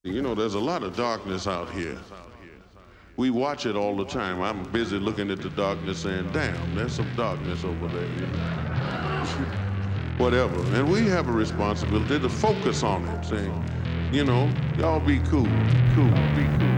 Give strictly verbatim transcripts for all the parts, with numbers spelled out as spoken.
You know, there's a lot of darkness out here. We watch it all the time. I'm busy looking at the darkness saying, damn, there's some darkness over there, you know. Whatever. And we have a responsibility to focus on it, saying, you know, y'all be cool, cool, be cool.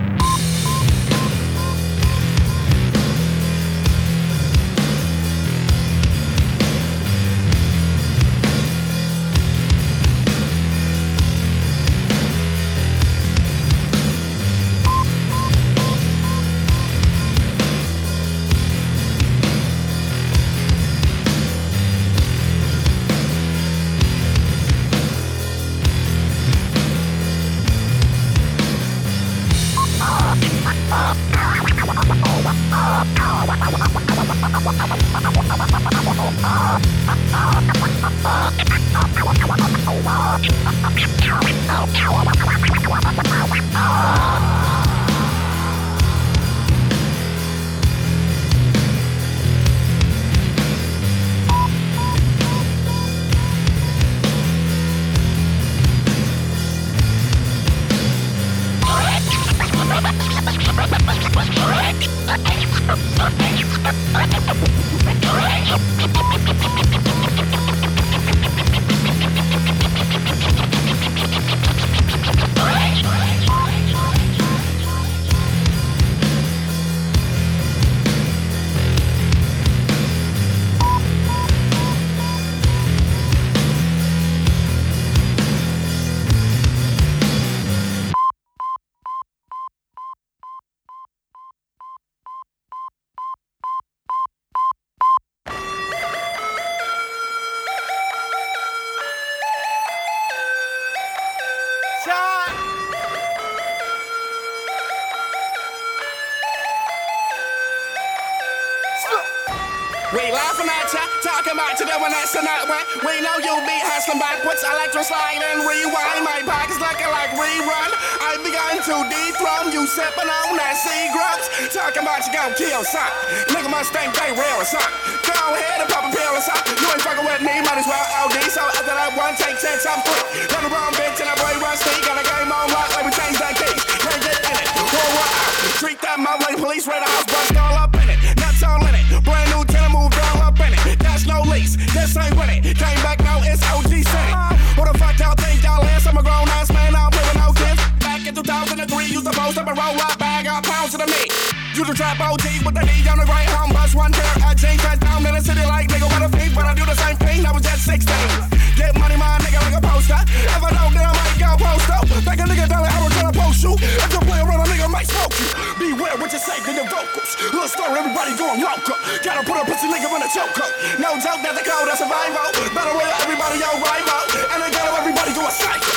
We laughing at ya, talking about you doing this and that way. We know you be hustling backwards, electro slide and rewind. My pockets looking like rerun. I begun to dethrone you, sipping on that Seagrams. Talking about you gon' kill son. Nigga must think they real or something. Go ahead and pop a pill or something. You ain't fucking with me, might as well O D. So after that one take ten, I'm free. Run the wrong bitch and that boy rusty. Got a game on lock, let me change that key. Can't get in it, pull one out. Treat that mother like police, raid the house, bust all up in it. Nuts all in it, brand new tenant moved all up in it. That's no lease, this ain't with it. Came back now, it's O G City. What the fuck y'all think y'all is? I'm a grown ass man, I don't play with no kids. Back in two thousand three, used to post up and roll up, bag up pounds to the meat. You the trap O Gs with the knee on the right home, bust one pair of jeans, right down in the city like nigga with a feet. But I do the same thing, I was just sixteen. Get money, my nigga, like a poster. If I don't, then I might go post up. Back a nigga down the arrow tryna post you. If you play around, a nigga might smoke you. Beware what you say to your vocals. Little story, everybody going local. Gotta put a pussy nigga in a choke up. No joke, that's the code, that's survival. Better way everybody your rival. And I gotta everybody go a cycle.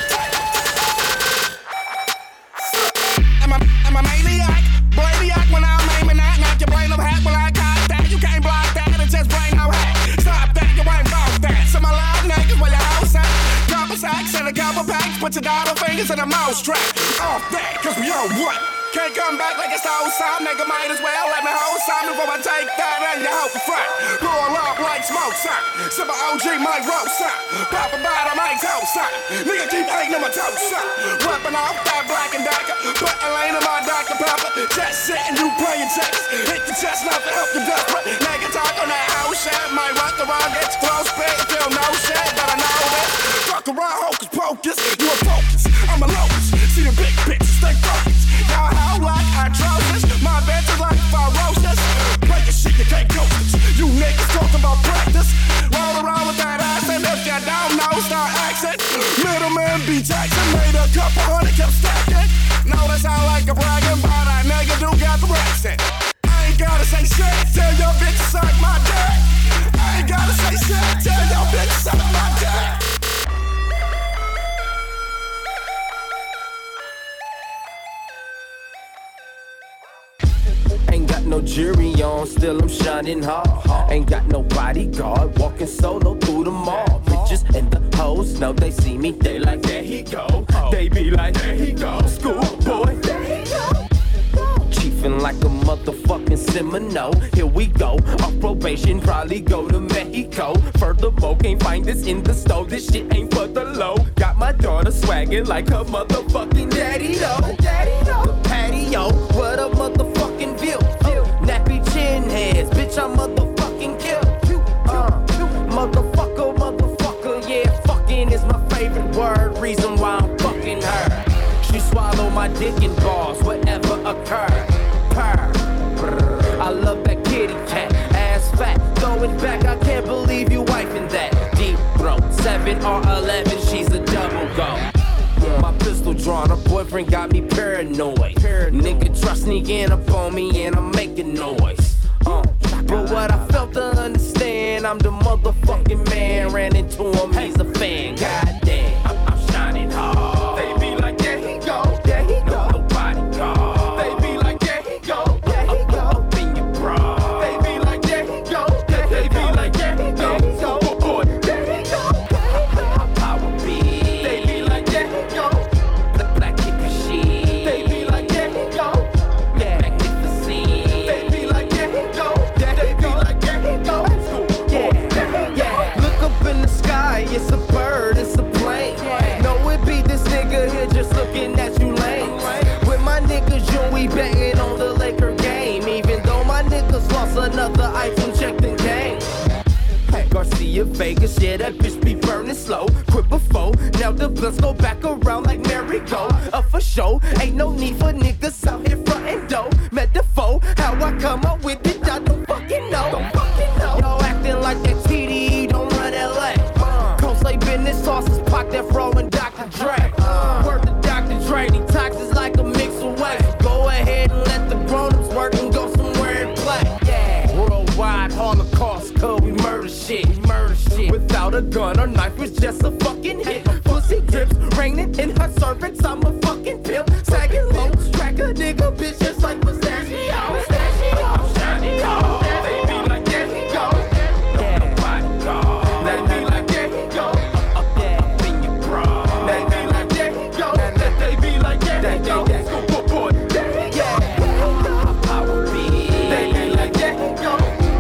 I'm a, I'm a maniac, brainiac when I'm aiming at. Knock your brain up hack when I cock that. You can't block that, it's just brain no hack. Stop that, you ain't about that. So my loud niggas where your house at. Couple sacks and a couple packs. Put your dollar fingers in a mouse trap. Off that, cause we on what? Can't come back like it's the old time. Nigga might as well let me hold some before I take that and you hope for frat. Roll up like smoke, son. Sip a O G, my rope, son. Pop a bottle, my toe, son. Nigga keep hating on my toe, son. Whipping off that black and decker. Put a lane in my Doctor Pepper. Just sitting, you playing checks. Hit the chest, not to help you desperate. Nigga talk on that house shit. Might rock around, get your throat spit. Feel no shit, but I know this. Fuck around, hocus pocus. You a focus, I'm a locust. See the big bitches, stay focused. Y'all how like atrocious. My bench is like ferocious. Breaking shit, you can't go this. You niggas talk about practice. Roll around with that ass, and if you don't know, start accent. Middleman B. Jackson made a couple hundred, kept stacking. No, that sound like a bragging, but a nigga do got the accent. I ain't gotta say shit, tell your bitch to suck my dick. I ain't gotta say shit, tell your bitch to suck my dick. Ain't got no jury on, still I'm shining hard. Ain't got no bodyguard, walking solo through the mall. Bitches and the hoes know they see me, they like, there he go. They be like, there he go. Schoolboy, there he go. Chiefin' like a motherfucking Seminole. Here we go, off probation, probably go to Mexico. Furthermore, can't find this in the store. This shit ain't for the low. Got my daughter swagging like her motherfucking daddy, though. Daddy, though. The patio, what a motherfucking view. Nappy chin heads, bitch, I'm motherfucking kill. Uh, motherfucker, motherfucker, yeah, fucking is my favorite word. Reason why I'm fucking her. She swallow my dick in balls, whatever occur. Purr. I love that kitty cat, ass fat. Throw it back, I can't believe you wifing that. Deep throat, seven or eleven, she's a double go. My pistol drawn, her boyfriend got me paranoid. Nigga try sneaking up on me and I'm making noise. Uh, but what I felt to understand, I'm the motherfucking man. Ran into him, he's a fan. Goddamn, I'm, I'm shining hard. They be like, there he go, there he go. No, nobody call. They be like, there he go, there he go. Up in your bra. They be like, there he go, there he go. They be like, there he go, oh boy, there he go. How power be? They be like, there he go. The black hippie shit. They be like, there he go. Yeah, magnificent. They be like, there he go. They be like, there he go. Yeah, yeah. Look up in the sky, it's a bird, it's a plane. No, it be this nigga here just looking at you lame. With my niggas, you we betting on the Laker game. Even though my niggas lost another item checked in game. Garcia, Vegas, yeah, that bitch be burning slow. Quit before, now the blunts go back around like merry-go. Uh, for sure, ain't no need for niggas out here frontin' dough. Metaphor, how I come up with it, I don't fucking know. Don't fucking know. Yo, acting like that T D E, don't run L A. Uh, Coastly business sauces, Pac that Fro and Doctor Dre. Uh, Word to Doctor Dre, he toxic like a mix away. Go ahead and let the grown-ups work and go somewhere and play. Yeah, worldwide Holocaust, cause we murder shit. We murder shit. Without a gun or knife, it's just a fucking hit. Pussy drips, raining in her cervix, I'm a fucking pimp. Sagging low, track a nigga, bitch, just like pistachio. Pistachio, I'm shining hard. They be like, there he go. Yeah, nobody call. They be like, there he go. Up, up in your bra. They be like, there he go. They be like, there he go. Go, boy, there he go. How power be? They be like, there he go.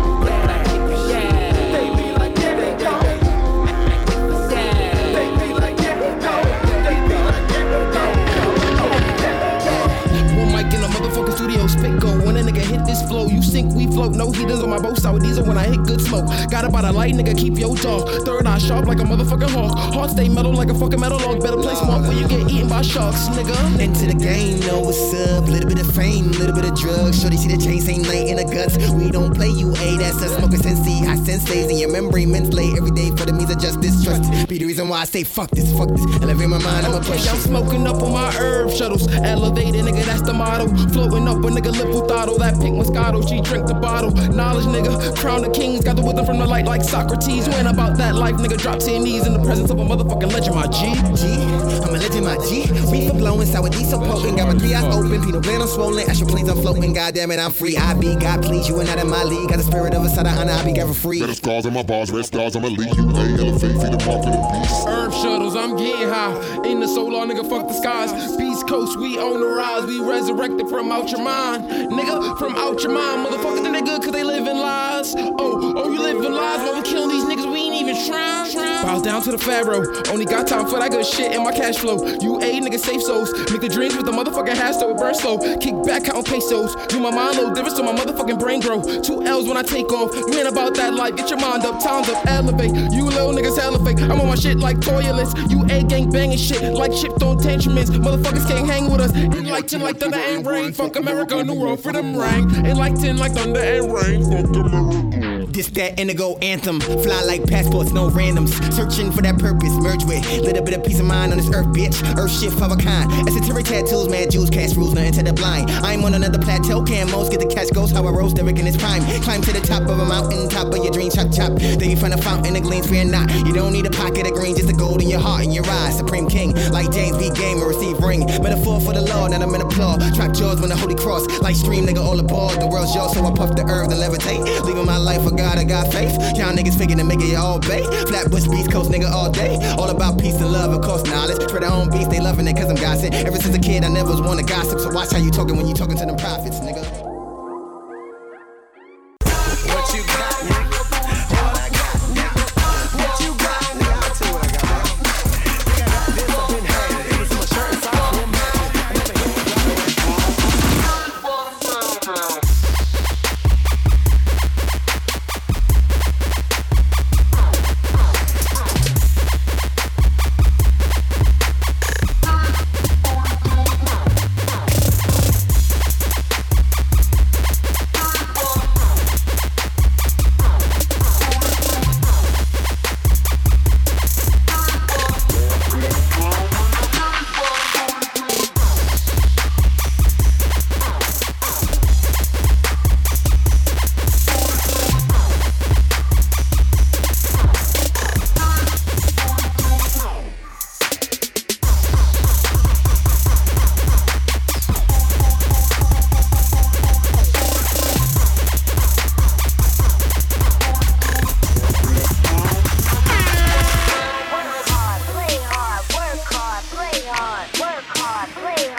Studio spit go. When a nigga hit this flow, you sink, we float. No heaters on my boat, sour diesel when I hit good smoke. Got about a light, nigga, keep your jaw. Third eye sharp like a motherfucking hawk. Heart stay metal like a fucking metal log. Better play smart when you get eaten by sharks, nigga. Into the game, know what's up. Little bit of fame, little bit of drugs. Shorty see the chain, same night in the guts. We don't play you, A, that's us. Smoking Sensi, hot sensays in your memory. Mentally every day for the means of justice. Trust be the reason why I say fuck this, fuck this. Elevate my mind, I'ma okay, push I'm it. smoking up on my herb shuttles. Elevated, nigga, that's the motto. Floating up a nigga lip with throttle. That pink Moscato, she drink the bottle. Knowledge, nigga, crown the kings. Got the wisdom from the light like Socrates. You ain't about that life, nigga. Drop to your knees in the presence of a motherfucking legend, my G. G, I'm a legend, my G. We for blowing, sour diesel potent. Got my three eyes open, Pinot Glan, I'm swollen. Astral planes, I'm floating. Goddamn it, I'm free. I be God, please. You ain't not in my league. Got the spirit of a side of honor, I be ever free. Red scars on my bars, red stars on my league. You ain't elevate, feed the mark for the beast. Herb shuttles, I'm getting high. In the solar, nigga, fuck the skies. Beast Coast, we on the rise. We resurrected from out your mind. Nigga, from out your mind. Motherfuckers think they good cause they live in lies. Oh, oh, you live in lies. While we killing these niggas, we ain't even trying. Bow down to the Pharaoh. Only got time for that good shit in my cash flow. You A nigga safe souls. Make the dreams with the motherfucking hash so it burn slow. Kick back, counting pesos. Do my mind low, difference so my motherfucking brain grow. Two L's when I take off. You ain't about that life, get your mind up, time's up, elevate. You little niggas hella fake. I'm on my shit like toilets. You A gang banging shit like chipped on tantruments. Motherfuckers can't hang with us. Enlighten like thunder and rain. Fuck America, new world freedom ring. Enlighten like thunder and rain. Fuck America. This that indigo anthem. Fly like passports, no randoms. Searching for that purpose, merge with little bit of peace of mind on this earth, bitch. Earth shift of a kind. Esoteric tattoos, mad jewels, cash rules, nothing to the blind. I'm on another plateau, can most get the cash goes. How I rose, Derek in his prime. Climb to the top of a mountain, top of your dream, chop chop. Then you find a fountain that gleams, fear not. You don't need a pocket of green, just the gold in your heart and your eyes. Supreme King, like James B. Gamer, receive ring. Metaphor for the Lord, and I'm in applaud. Trap jaws when the Holy Cross, like stream, nigga, all aboard. The world's yours, so I puff the earth and levitate. Leaving my life for God, I got faith. Y'all niggas figuring to make it all bay. Flatbush, Beast Coast, nigga, all day. All about peace and love, of course, knowledge. Spread their own beast, they loving it cause I'm gossip. Ever since a kid, I never was one to gossip. So watch how you talking when you talking to them prophets, nigga.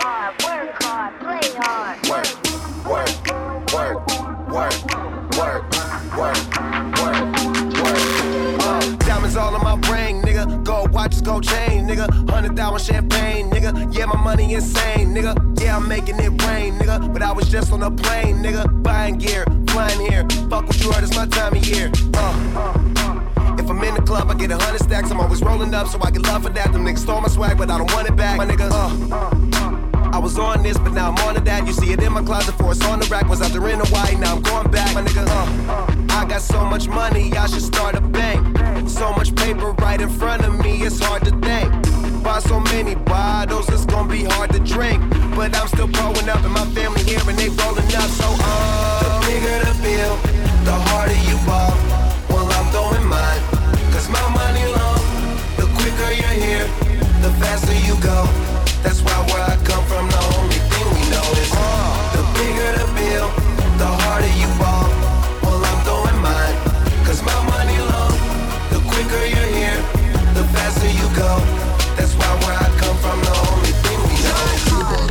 hard, work hard, play hard. Work, work, work, work, work, work, work, work. Uh, diamonds all in my brain, nigga. Gold watches, gold chain, nigga. Hundred thousand champagne, nigga. Yeah, my money insane, nigga. Yeah, I'm making it rain, nigga. But I was just on a plane, nigga. Buying gear, flying here. Fuck what you heard, it's my time of year. Uh. If I'm in the club, I get a hundred stacks. I'm always rolling up, so I get love for that. Them niggas stole my swag, but I don't want it back. My nigga, uh. I was on this, but now I'm on to that. You see it in my closet, for it's on the rack. Was out there in the white, now I'm going back. My nigga, uh. I got so much money, I should start a bank. So much paper right in front of me, it's hard to think. Buy so many bottles, it's gonna be hard to drink. But I'm still growing up, and my family here, and they rolling up. So, uh. The bigger the bill, the harder you ball. Well, I'm throwing mine, cause my money long. The quicker you're here, the faster you go. That's why where I come from, the only thing we know is uh, the bigger the bill, the harder you ball. Well, I'm throwing mine, cause my money long. The quicker you're here, the faster you go. That's why where I come from, the only thing we know is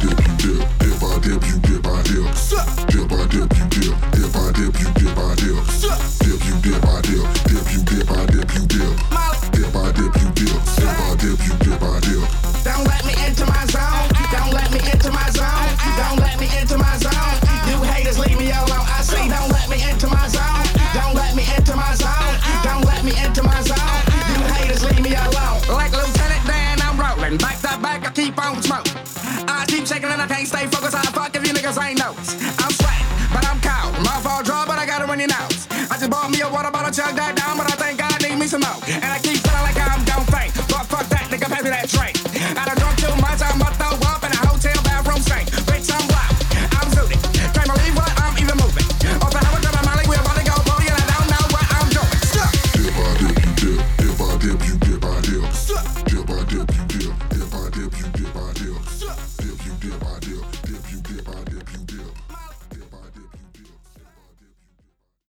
If I dip, you dip, if I dip, dip I dip, you dip, if I dip, you dip, I dip, dip you dip, I dip, dip you dip, I dip, you dip, if I dip, you dip, if I dip, you dip, I dip. Don't let me into my zone. Don't let me into my zone. Don't let me into my zone. You haters leave me alone. I say don't let me into my zone. Don't let me into my zone. Don't let me into my zone. You haters leave me alone. Like Lieutenant Dan, I'm rolling. Back to back, I keep on smoking. I keep shaking and I can't stay focused. I fuck if you niggas ain't noticed. I'm sweating, but I'm cold. Mouth all dry, but I got it when you know. I just bought me a water bottle, chug that down, but I think I need me some more. And I keep feeling like I'm gon' faint. Fuck, fuck that, nigga, pass me that drink. I done drunk too much, I'm about to throw up in a hotel bathroom sink. Bitch, I'm wild, I'm zooted. Can't believe what I'm even moving. Off the highway, grab my Molly, we about to go booty, and I don't know what I'm doing. If I dip, you dip, if I dip, you dip, I dip. Dip, I dip, you dip, if I dip, you dip, I dip. Dip, you dip, I dip.